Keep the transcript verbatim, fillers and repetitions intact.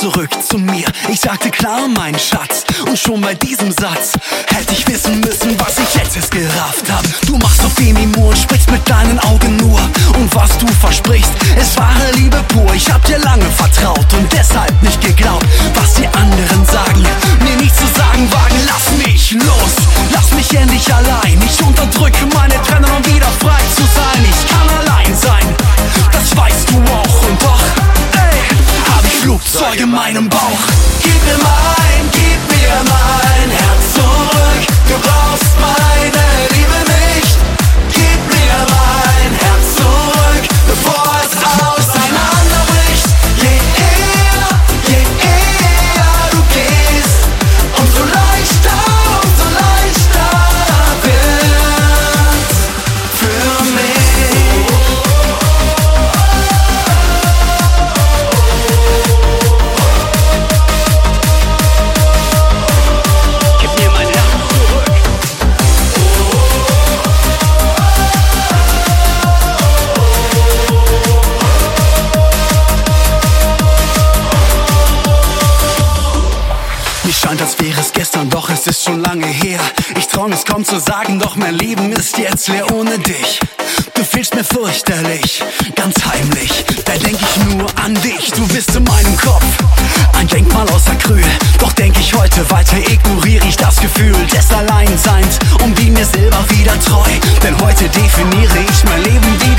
zurück zu mir. Ich sagte klar, mein Schatz, und schon bei diesem Satz hätte ich wissen müssen, was ich jetzt erst gerafft hab. Du machst auf Femimur und sprichst mit deinen Augen nur. Und was du versprichst, ist wahre Liebe pur. Ich hab dir lange vertraut und deshalb nicht geglaubt, was die anderen sagen. Mir nichts zu sagen wagen, lass mich los, lass mich endlich allein. Ich unterdrücke meine Tränen, um wieder frei zu sein. Ich kann allein sein, das weißt du auch. Und doch, ey, hab ich Flugzeug in meinem Bauch. Gib mir mein, gib mir mein Herz zurück. Du brauchst meine Liebe nicht. Gib mir mein Herz zurück, bevor es auseinanderbricht. Je eher, je eher du gehst, umso leichter, umso leichter wird's für mich. Gib mir mein Herz zurück. Mir scheint, als wäre es gestern, doch es ist schon lange her. Ich trau es kaum zu sagen, doch mein Leben ist jetzt leer ohne dich. Du fehlst mir fürchterlich, ganz heimlich, da denk ich nur an dich. Du bist in meinem Kopf, ein Denkmal aus Acryl. Doch denk ich heute weiter, ignoriere ich das Gefühl des Alleinseins und bin mir selber wieder treu. Denn heute definiere ich mein Leben wie